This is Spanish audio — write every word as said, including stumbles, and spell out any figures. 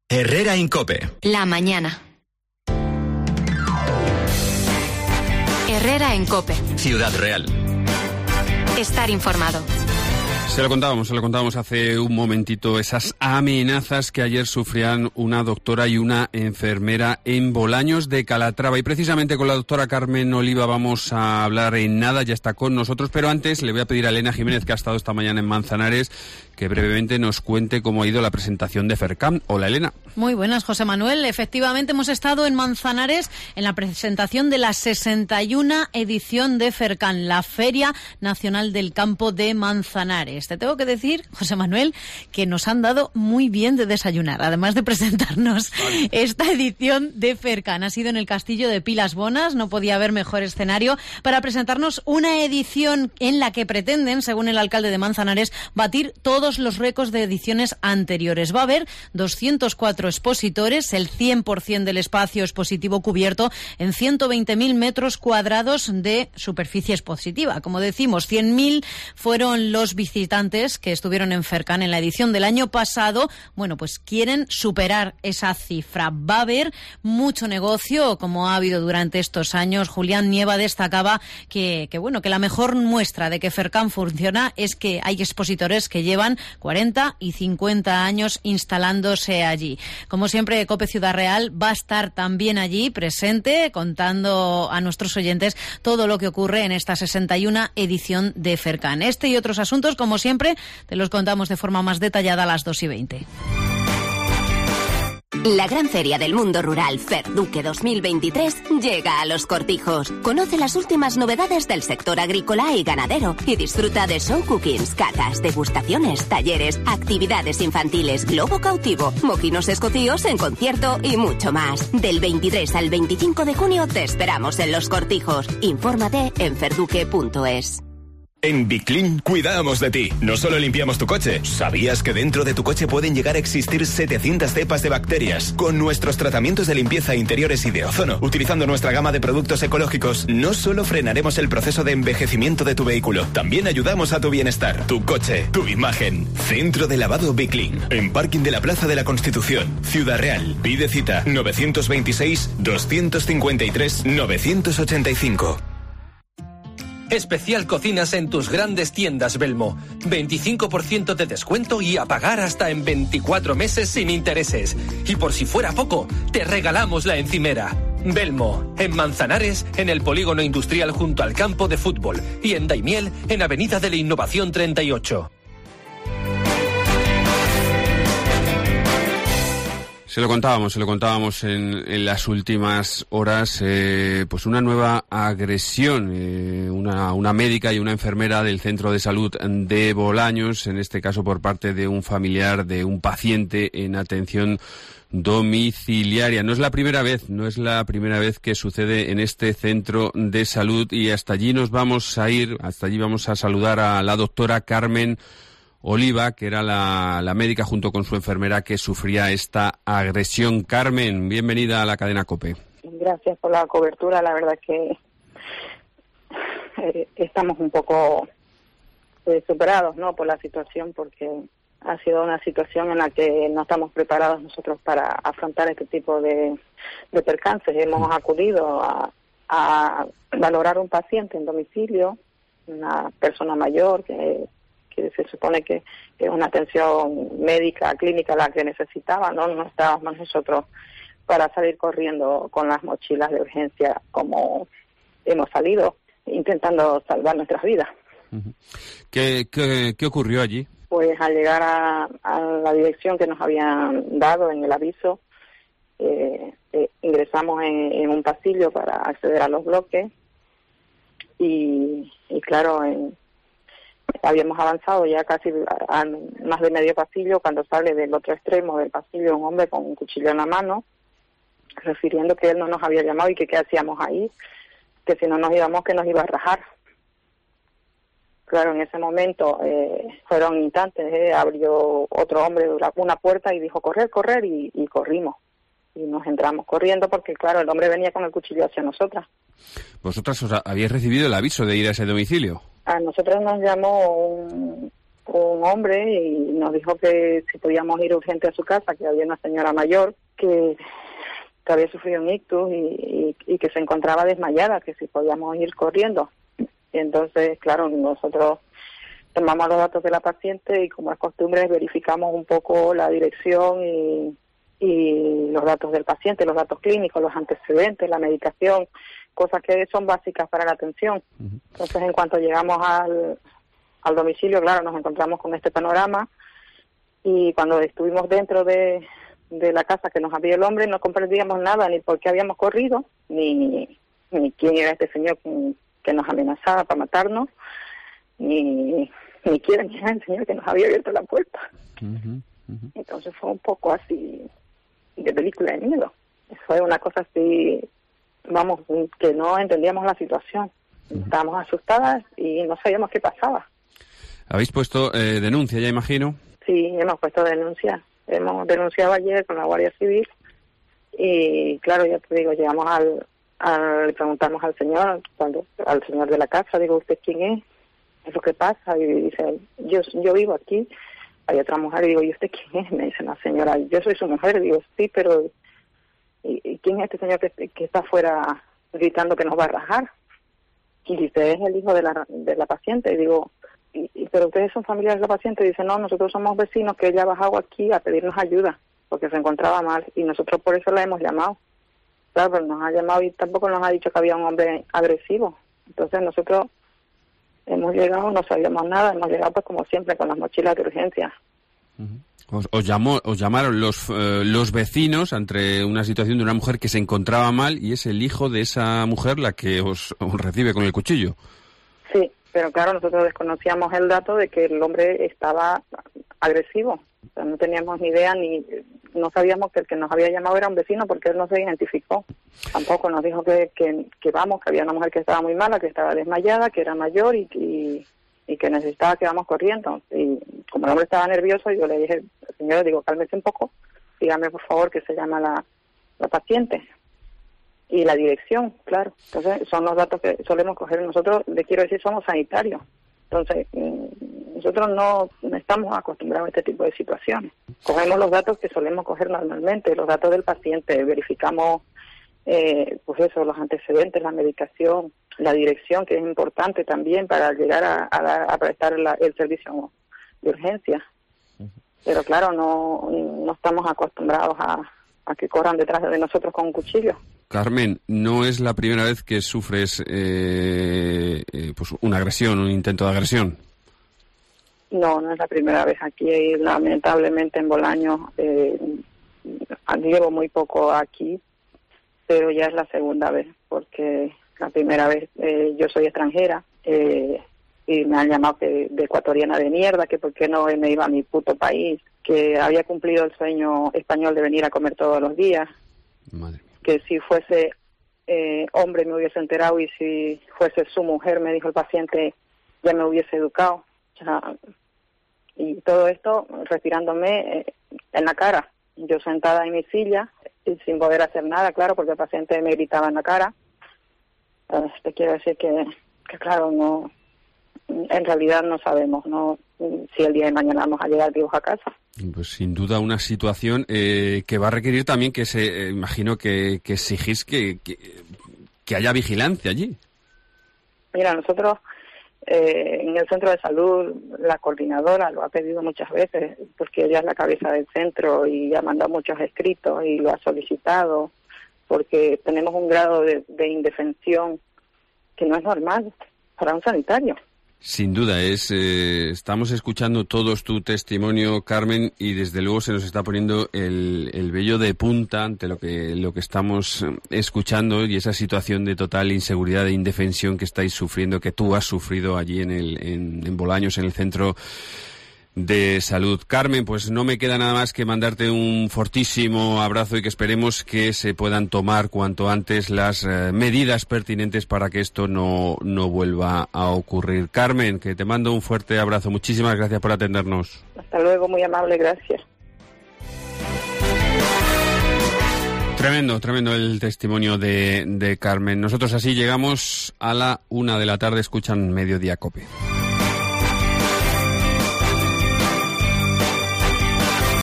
Herrera en COPE. La mañana. Herrera en COPE. Ciudad Real. Estar informado. Se lo contábamos, se lo contábamos hace un momentito, esas amenazas que ayer sufrían una doctora y una enfermera en Bolaños de Calatrava. Y precisamente con la doctora Carmen Oliva vamos a hablar en nada, ya está con nosotros, pero antes le voy a pedir a Elena Jiménez, que ha estado esta mañana en Manzanares, que brevemente nos cuente cómo ha ido la presentación de FERCAN. Hola, Elena. Muy buenas, José Manuel. Efectivamente, hemos estado en Manzanares en la presentación de la sesenta y una edición de FERCAN, la Feria Nacional del Campo de Manzanares. Te tengo que decir, José Manuel, que nos han dado muy bien de desayunar, además de presentarnos vale. esta edición de FERCAN. Ha sido en el Castillo de Pilas Bonas, no podía haber mejor escenario para presentarnos una edición en la que pretenden, según el alcalde de Manzanares, batir todos los récords de ediciones anteriores. Va a haber doscientos cuatro expositores, el cien por ciento del espacio expositivo cubierto en ciento veinte mil metros cuadrados de superficie expositiva. Como decimos, cien mil fueron los visitantes que estuvieron en FERCAN en la edición del año pasado. Bueno, pues quieren superar esa cifra. Va a haber mucho negocio, como ha habido durante estos años. Julián Nieva destacaba que, que bueno, que la mejor muestra de que FERCAN funciona es que hay expositores que llevan cuarenta y cincuenta años instalándose allí. Como siempre, COPE Ciudad Real va a estar también allí presente, contando a nuestros oyentes todo lo que ocurre en esta sesenta y una edición de FERCAN. Este y otros asuntos, como siempre, te los contamos de forma más detallada a las dos y veinte. La gran feria del mundo rural Ferduque dos mil veintitrés llega a Los Cortijos. Conoce las últimas novedades del sector agrícola y ganadero y disfruta de show cookings, catas, degustaciones, talleres, actividades infantiles, globo cautivo, moquinos escocíos en concierto y mucho más. Del veintitrés al veinticinco de junio te esperamos en Los Cortijos. Infórmate en ferduque punto es. En Biclin cuidamos de ti. No solo limpiamos tu coche. ¿Sabías que dentro de tu coche pueden llegar a existir setecientas cepas de bacterias? Con nuestros tratamientos de limpieza interiores y de ozono, utilizando nuestra gama de productos ecológicos, no solo frenaremos el proceso de envejecimiento de tu vehículo, también ayudamos a tu bienestar, tu coche, tu imagen. Centro de lavado Biclin, en Parking de la Plaza de la Constitución, Ciudad Real. Pide cita novecientos veintiséis, doscientos cincuenta y tres, novecientos ochenta y cinco. Especial cocinas en tus grandes tiendas Belmo. veinticinco por ciento de descuento y a pagar hasta en veinticuatro meses sin intereses. Y por si fuera poco, te regalamos la encimera. Belmo, en Manzanares, en el Polígono Industrial junto al campo de fútbol. Y en Daimiel, en Avenida de la Innovación treinta y ocho. Se lo contábamos, se lo contábamos en, en las últimas horas, eh, pues una nueva agresión, eh, una, una médica y una enfermera del Centro de Salud de Bolaños, en este caso por parte de un familiar de un paciente en atención domiciliaria. No es la primera vez, no es la primera vez que sucede en este centro de salud y hasta allí nos vamos a ir, hasta allí vamos a saludar a la doctora Carmen Oliva, que era la, la médica junto con su enfermera que sufría esta agresión. Carmen, bienvenida a la cadena COPE. Gracias por la cobertura, la verdad que eh, estamos un poco eh, superados, ¿no?, por la situación, porque ha sido una situación en la que no estamos preparados nosotros para afrontar este tipo de, de percances. Hemos acudido a, a valorar un paciente en domicilio, una persona mayor que que se supone que es una atención médica, clínica la que necesitaba, ¿no? No estábamos nosotros para salir corriendo con las mochilas de urgencia como hemos salido, intentando salvar nuestras vidas. ¿Qué, qué, qué ocurrió allí? Pues al llegar a, a la dirección que nos habían dado en el aviso, eh, eh, ingresamos en, en un pasillo para acceder a los bloques y, y claro, en habíamos avanzado ya casi a más de medio pasillo cuando sale del otro extremo del pasillo un hombre con un cuchillo en la mano, refiriendo que él no nos había llamado y que qué hacíamos ahí, que si no nos íbamos que nos iba a rajar. Claro, en ese momento eh, fueron instantes, eh, abrió otro hombre una puerta y dijo correr, correr y, y corrimos. Y nos entramos corriendo porque, claro, el hombre venía con el cuchillo hacia nosotras. ¿Vosotras os habíais recibido el aviso de ir a ese domicilio? A nosotros nos llamó un, un hombre y nos dijo que si podíamos ir urgente a su casa, que había una señora mayor que, que había sufrido un ictus y, y, y que se encontraba desmayada, que si podíamos ir corriendo. Y entonces, claro, nosotros tomamos los datos de la paciente y, como es costumbre, verificamos un poco la dirección y, y los datos del paciente, los datos clínicos, los antecedentes, la medicación, cosas que son básicas para la atención. Uh-huh. Entonces, en cuanto llegamos al, al domicilio, claro, nos encontramos con este panorama, y cuando estuvimos dentro de, de la casa que nos había el hombre, no comprendíamos nada, ni por qué habíamos corrido, ni, ni quién era este señor que, que nos amenazaba para matarnos, ni, ni quién era el señor que nos había abierto la puerta. Uh-huh. Uh-huh. Entonces fue un poco así de película de miedo. Fue una cosa así, vamos, que no entendíamos la situación. Uh-huh. Estábamos asustadas y no sabíamos qué pasaba. ¿Habéis puesto eh, denuncia, ya imagino? Sí, hemos puesto denuncia. Hemos denunciado ayer con la Guardia Civil y, claro, ya te digo, llegamos al, al le preguntamos al señor, cuando al señor de la casa, digo, ¿usted quién es? ¿Es lo que pasa? Y dice, yo yo vivo aquí. Hay otra mujer, y digo, ¿y usted quién es? Me dice la señora, yo soy su mujer. Y digo, sí, pero ¿y, y quién es este señor que, que está afuera gritando que nos va a rajar? Y dice, es el hijo de la, de la paciente. Y digo, ¿Y, y, pero ustedes son familiares de la paciente? Y dice, no, nosotros somos vecinos, que ella ha bajado aquí a pedirnos ayuda porque se encontraba mal y nosotros por eso la hemos llamado. Claro, pero nos ha llamado y tampoco nos ha dicho que había un hombre agresivo. Entonces nosotros hemos llegado, no sabíamos nada, hemos llegado pues como siempre con las mochilas de urgencia. Uh-huh. Os, os, llamó, os llamaron los eh, los vecinos ante una situación de una mujer que se encontraba mal, y es el hijo de esa mujer la que os, os recibe con el cuchillo. Sí. Pero claro, nosotros desconocíamos el dato de que el hombre estaba agresivo. O sea, no teníamos ni idea, ni no sabíamos que el que nos había llamado era un vecino, porque él no se identificó. Tampoco nos dijo que, que, que vamos, que había una mujer que estaba muy mala, que estaba desmayada, que era mayor y, y, y que necesitaba que vamos corriendo. Y como el hombre estaba nervioso, yo le dije, señor, digo, cálmese un poco, dígame por favor que se llama la, la paciente. Y la dirección, claro. Entonces, son los datos que solemos coger. Nosotros, les quiero decir, somos sanitarios. Entonces, nosotros no estamos acostumbrados a este tipo de situaciones. Cogemos los datos que solemos coger normalmente, los datos del paciente, verificamos, eh, pues eso, los antecedentes, la medicación, la dirección, que es importante también para llegar a, a, a prestar la, el servicio de urgencia. Pero claro, no, no estamos acostumbrados a, a que corran detrás de nosotros con un cuchillo. Carmen, no es la primera vez que sufres eh, eh, pues una agresión, un intento de agresión. No, no es la primera vez. Aquí, lamentablemente, en Bolaños, eh, llevo muy poco aquí, pero ya es la segunda vez, porque la primera vez eh, yo soy extranjera eh, y me han llamado que, de ecuatoriana de mierda, que por qué no me iba a mi puto país, que había cumplido el sueño español de venir a comer todos los días. Madre. Que si fuese eh, hombre me hubiese enterado, y si fuese su mujer, me dijo el paciente, ya me hubiese educado. O sea, y todo esto respirándome eh, en la cara. Yo sentada en mi silla y sin poder hacer nada, claro, porque el paciente me gritaba en la cara. Eh, te quiero decir que, que, claro, no, en realidad no sabemos no si el día de mañana vamos a llegar vivos a casa. Pues sin duda una situación eh, que va a requerir también que se, eh, imagino que, que exigís que, que, que haya vigilancia allí. Mira, nosotros eh, en el centro de salud, la coordinadora lo ha pedido muchas veces, porque ella es la cabeza del centro y ha mandado muchos escritos y lo ha solicitado, porque tenemos un grado de, de indefensión que no es normal para un sanitario. Sin duda, es eh, estamos escuchando todos tu testimonio, Carmen, y desde luego se nos está poniendo el, el vello de punta ante lo que lo que estamos escuchando, y esa situación de total inseguridad e indefensión que estáis sufriendo, que tú has sufrido allí en el en, en Bolaños, en el centro de salud. Carmen, pues no me queda nada más que mandarte un fortísimo abrazo y que esperemos que se puedan tomar cuanto antes las eh, medidas pertinentes para que esto no, no vuelva a ocurrir. Carmen, que te mando un fuerte abrazo. Muchísimas gracias por atendernos. Hasta luego, muy amable, gracias. Tremendo, tremendo el testimonio de, de Carmen. Nosotros así llegamos a la una de la tarde. Escuchan Mediodía Cope.